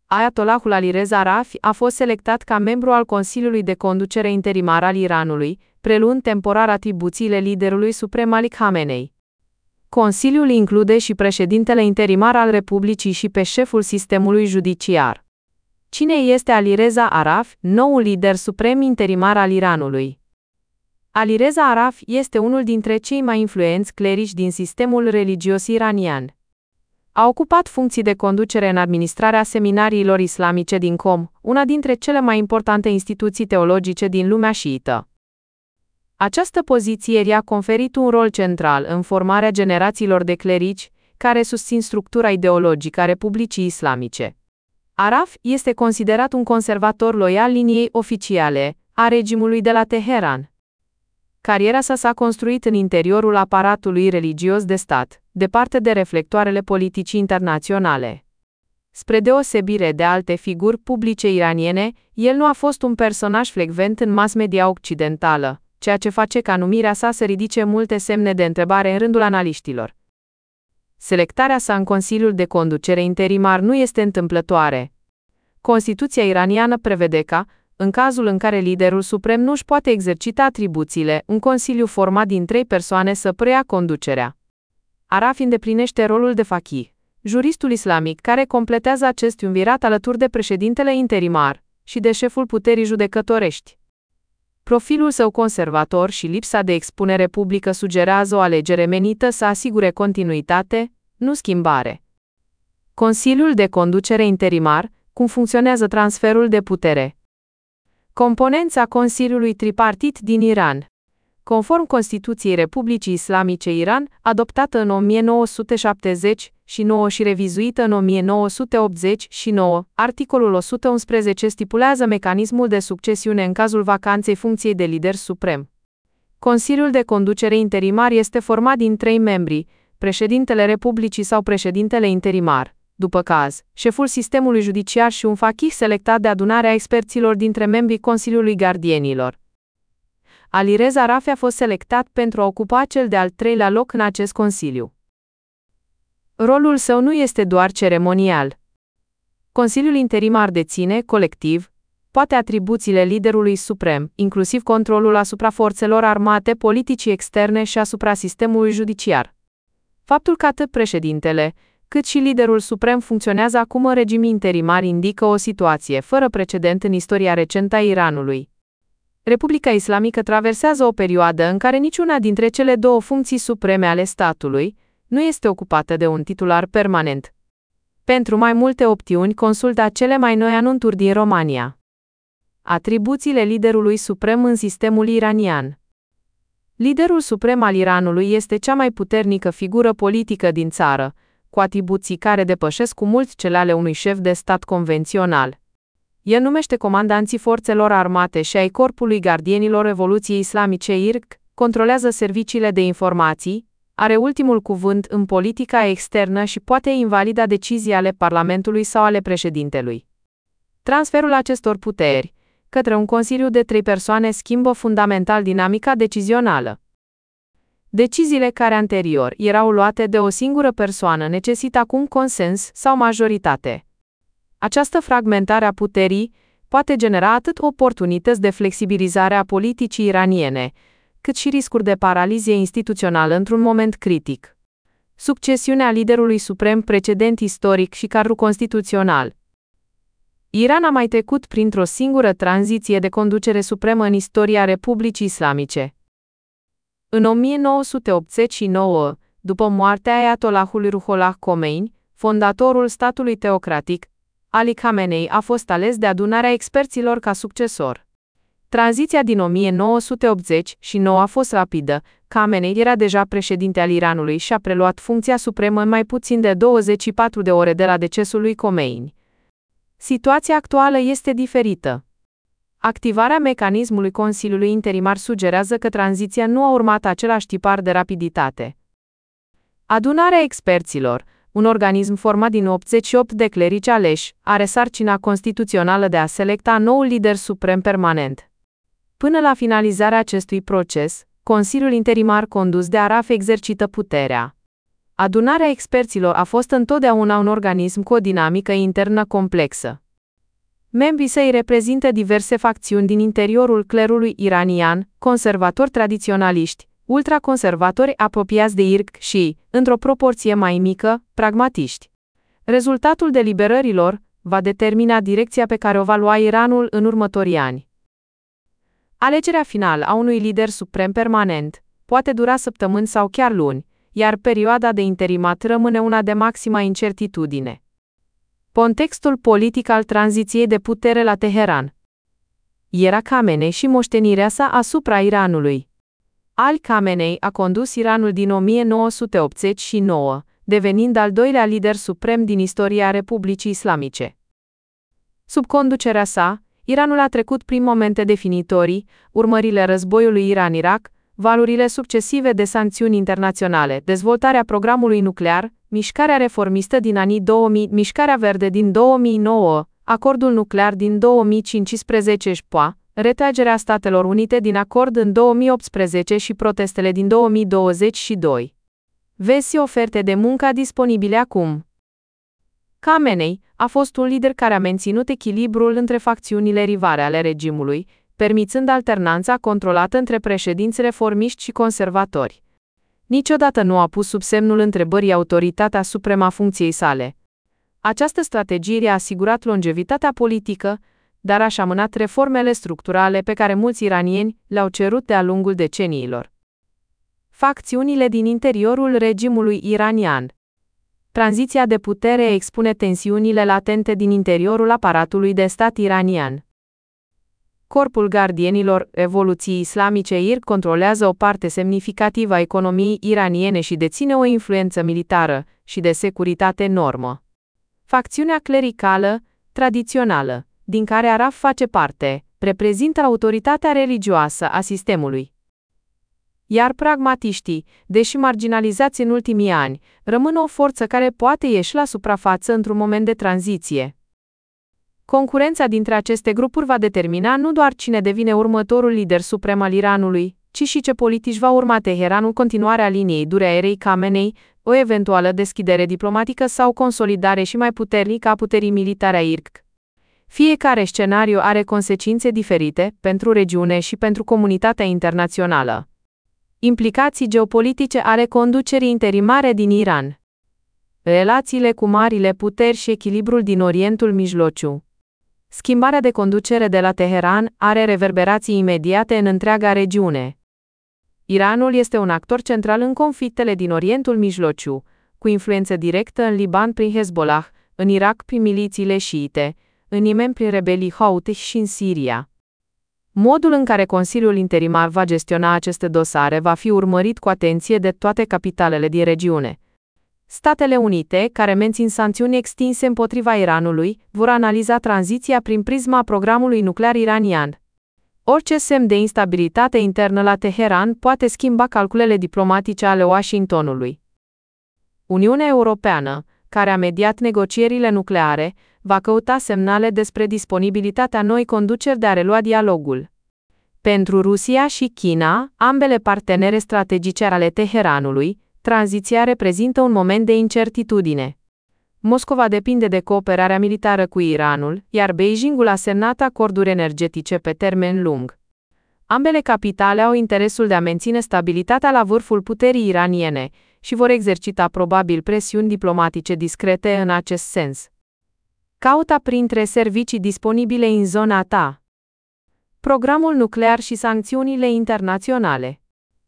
Ayatollahul Ali Reza Rafi a fost selectat ca membru al Consiliului de Conducere Interimar al Iranului, preluând temporar atribuțiile liderului suprem Ali Khamenei. Consiliul include și președintele interimar al Republicii și pe șeful sistemului judiciar. Cine este Ali Reza Rafi, noul lider suprem interimar al Iranului? Ali Reza Rafi este unul dintre cei mai influenți clerici din sistemul religios iranian. A ocupat funcții de conducere în administrarea seminariilor islamice din Qom, una dintre cele mai importante instituții teologice din lumea șiită. Această poziție i-a conferit un rol central în formarea generațiilor de clerici care susțin structura ideologică a Republicii Islamice. Rafi este considerat un conservator loial liniei oficiale a regimului de la Teheran. Cariera sa s-a construit în interiorul aparatului religios de stat, departe de reflectoarele politicii internaționale. Spre deosebire de alte figuri publice iraniene, el nu a fost un personaj frecvent în mass media occidentală, ceea ce face ca numirea sa să ridice multe semne de întrebare în rândul analiștilor. Selectarea sa în Consiliul de Conducere Interimar nu este întâmplătoare. Constituția iraniană prevede ca, în cazul în care liderul suprem nu își poate exercita atribuțiile, un consiliu format din 3 persoane să preia conducerea. Rafi îndeplinește rolul de faqih, juristul islamic care completează acest triumvirat alături de președintele interimar și de șeful puterii judecătorești. Profilul său conservator și lipsa de expunere publică sugerează o alegere menită să asigure continuitate, nu schimbare. Consiliul de Conducere Interimar, cum funcționează transferul de putere. Componența Consiliului Tripartit din Iran. Conform Constituției Republicii Islamice Iran, adoptată în 1979 și revizuită în 1989, articolul 111 stipulează mecanismul de succesiune în cazul vacanței funcției de lider suprem. Consiliul de Conducere Interimar este format din 3 membri, președintele Republicii sau președintele interimar, după caz, șeful sistemului judiciar și un faqih selectat de adunarea experților dintre membrii Consiliului Gardienilor. Ali Reza Rafi a fost selectat pentru a ocupa cel de-al 3-lea loc în acest consiliu. Rolul său nu este doar ceremonial. Consiliul interimar deține, colectiv, toate atribuțiile liderului suprem, inclusiv controlul asupra forțelor armate, politicii externe și asupra sistemului judiciar. Faptul că atât președintele, cât și liderul suprem funcționează acum în regim interimar indică o situație fără precedent în istoria recentă a Iranului. Republica Islamică traversează o perioadă în care niciuna dintre cele 2 funcții supreme ale statului nu este ocupată de un titular permanent. Pentru mai multe opțiuni, consulta cele mai noi anunțuri din România. Atribuțiile liderului suprem în sistemul iranian. Liderul suprem al Iranului este cea mai puternică figură politică din țară, cu atribuții care depășesc cu mult cele ale unui șef de stat convențional. El numește comandanții forțelor armate și ai Corpului Gardienilor Revoluției Islamice IRC, controlează serviciile de informații, are ultimul cuvânt în politica externă și poate invalida decizii ale Parlamentului sau ale președintelui. Transferul acestor puteri către un consiliu de 3 persoane schimbă fundamental dinamica decizională. Deciziile care anterior erau luate de o singură persoană necesită acum consens sau majoritate. Această fragmentare a puterii poate genera atât oportunități de flexibilizare a politicii iraniene, cât și riscuri de paralizie instituțională într-un moment critic. Succesiunea liderului suprem, precedent istoric și cadru constituțional. Iran a mai trecut printr-o singură tranziție de conducere supremă în istoria Republicii Islamice. În 1989, după moartea Ayatollahului Ruhollah Khomeini, fondatorul statului teocratic, Ali Khamenei a fost ales de adunarea experților ca succesor. Tranziția din 1989 a fost rapidă. Khamenei era deja președinte al Iranului și a preluat funcția supremă în mai puțin de 24 de ore de la decesul lui Khomeini. Situația actuală este diferită. Activarea mecanismului Consiliului Interimar sugerează că tranziția nu a urmat același tipar de rapiditate. Adunarea experților, un organism format din 88 de clerici aleși, are sarcina constituțională de a selecta noul lider suprem permanent. Până la finalizarea acestui proces, Consiliul Interimar condus de Rafi exercită puterea. Adunarea experților a fost întotdeauna un organism cu o dinamică internă complexă. Membrii săi reprezintă diverse facțiuni din interiorul clerului iranian, conservatori tradiționaliști, ultraconservatori apropiați de IRC și, într-o proporție mai mică, pragmatiști. Rezultatul deliberărilor va determina direcția pe care o va lua Iranul în următorii ani. Alegerea finală a unui lider suprem permanent poate dura săptămâni sau chiar luni, iar perioada de interimat rămâne una de maximă incertitudine. Contextul politic al tranziției de putere la Teheran. Era Khamenei și moștenirea sa asupra Iranului. Ali Khamenei a condus Iranul din 1989, devenind al doilea lider suprem din istoria Republicii Islamice. Sub conducerea sa, Iranul a trecut prin momente definitorii, urmările războiului Iran-Irak, valurile succesive de sancțiuni internaționale, dezvoltarea programului nuclear, mișcarea reformistă din anii 2000, mișcarea verde din 2009, acordul nuclear din 2015 SPA, retragerea Statelor Unite din acord în 2018 și protestele din 2022. Vezi oferte de muncă disponibile acum. Khamenei a fost un lider care a menținut echilibrul între facțiunile rivale ale regimului, permițând alternanța controlată între președinți reformiști și conservatori. Niciodată nu a pus sub semnul întrebării autoritatea supremă a funcției sale. Această strategie a asigurat longevitatea politică, dar a amânat reformele structurale pe care mulți iranieni le-au cerut de-a lungul deceniilor. Facțiunile din interiorul regimului iranian. Tranziția de putere expune tensiunile latente din interiorul aparatului de stat iranian. Corpul gardienilor Revoluției Islamice IRG controlează o parte semnificativă a economiei iraniene și deține o influență militară și de securitate enormă. Facțiunea clericală, tradițională, din care Araf face parte, reprezintă autoritatea religioasă a sistemului. Iar pragmatiștii, deși marginalizați în ultimii ani, rămân o forță care poate ieși la suprafață într-un moment de tranziție. Concurența dintre aceste grupuri va determina nu doar cine devine următorul lider suprem al Iranului, ci și ce politici va urma Teheranul, continuarea liniei dure a erei Khamenei, o eventuală deschidere diplomatică sau consolidare și mai puternică a puterii militare a IRC. Fiecare scenariu are consecințe diferite pentru regiune și pentru comunitatea internațională. Implicații geopolitice ale conducerii interimare din Iran. Relațiile cu marile puteri și echilibrul din Orientul Mijlociu. Schimbarea de conducere de la Teheran are reverberații imediate în întreaga regiune. Iranul este un actor central în conflictele din Orientul Mijlociu, cu influență directă în Liban prin Hezbollah, în Irak prin milițiile șiite, în Yemen prin rebelii Houthi și în Siria. Modul în care Consiliul Interimar va gestiona aceste dosare va fi urmărit cu atenție de toate capitalele din regiune. Statele Unite, care mențin sancțiuni extinse împotriva Iranului, vor analiza tranziția prin prisma programului nuclear iranian. Orice semn de instabilitate internă la Teheran poate schimba calculele diplomatice ale Washingtonului. Uniunea Europeană, care a mediat negocierile nucleare, va căuta semnale despre disponibilitatea noi conduceri de a relua dialogul. Pentru Rusia și China, ambele partenere strategice ale Teheranului, tranziția reprezintă un moment de incertitudine. Moscova depinde de cooperarea militară cu Iranul, iar Beijingul a semnat acorduri energetice pe termen lung. Ambele capitale au interesul de a menține stabilitatea la vârful puterii iraniene și vor exercita probabil presiuni diplomatice discrete în acest sens. Caută printre servicii disponibile în zona ta. Programul nuclear și sancțiunile internaționale.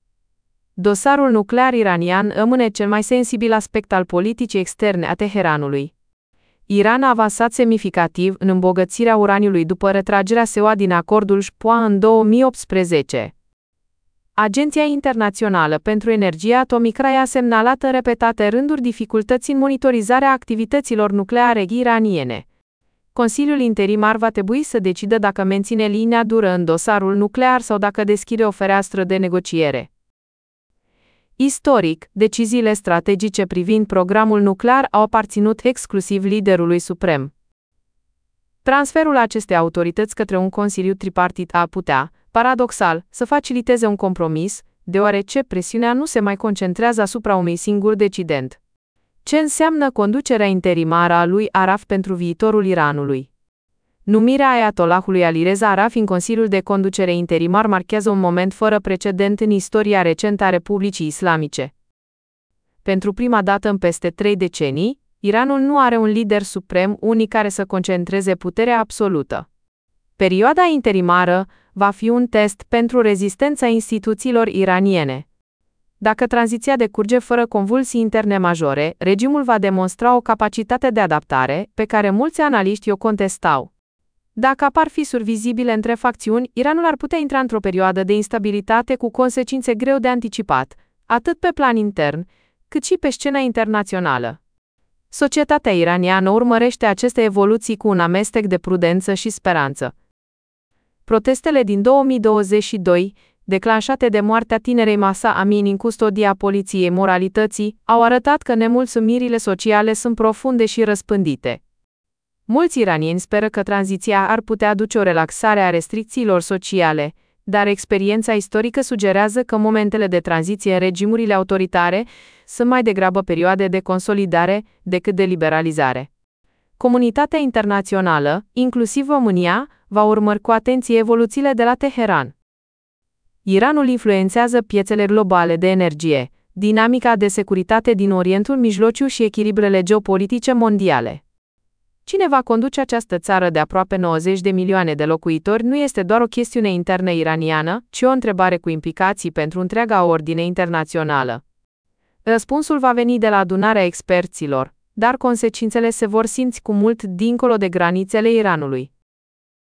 Dosarul nuclear iranian rămâne cel mai sensibil aspect al politicii externe a Teheranului. Iran a avansat semnificativ în îmbogățirea uraniului după retragerea SUA din acordul SPA în 2018. Agenția Internațională pentru Energie Atomică a semnalat în repetate rânduri dificultăți în monitorizarea activităților nucleare iraniene. Consiliul Interimar va trebui să decidă dacă menține linia dură în dosarul nuclear sau dacă deschide o fereastră de negociere. Istoric, deciziile strategice privind programul nuclear au aparținut exclusiv liderului suprem. Transferul acestei autorități către un consiliu tripartit ar putea, paradoxal, să faciliteze un compromis, deoarece presiunea nu se mai concentrează asupra unui singur decident. Ce înseamnă conducerea interimară a lui Araf pentru viitorul Iranului? Numirea Ayatollahului Ali Reza Araf în Consiliul de Conducere Interimar marchează un moment fără precedent în istoria recentă a Republicii Islamice. Pentru prima dată în peste 3 decenii, Iranul nu are un lider suprem unic care să concentreze puterea absolută. Perioada interimară va fi un test pentru rezistența instituțiilor iraniene. Dacă tranziția decurge fără convulsii interne majore, regimul va demonstra o capacitate de adaptare, pe care mulți analiști o contestau. Dacă apar fisuri vizibile între facțiuni, Iranul ar putea intra într-o perioadă de instabilitate cu consecințe greu de anticipat, atât pe plan intern, cât și pe scena internațională. Societatea iraniană urmărește aceste evoluții cu un amestec de prudență și speranță. Protestele din 2022, declanșate de moartea tinerei Mahsa Amini în custodia poliției moralității, au arătat că nemulțumirile sociale sunt profunde și răspândite. Mulți iranieni speră că tranziția ar putea aduce o relaxare a restricțiilor sociale, dar experiența istorică sugerează că momentele de tranziție în regimurile autoritare sunt mai degrabă perioade de consolidare decât de liberalizare. Comunitatea internațională, inclusiv România, va urmări cu atenție evoluțiile de la Teheran. Iranul influențează piețele globale de energie, dinamica de securitate din Orientul Mijlociu și echilibrele geopolitice mondiale. Cine va conduce această țară de aproape 90 de milioane de locuitori nu este doar o chestiune internă iraniană, ci o întrebare cu implicații pentru întreaga ordine internațională. Răspunsul va veni de la adunarea experților, dar consecințele se vor simți cu mult dincolo de granițele Iranului.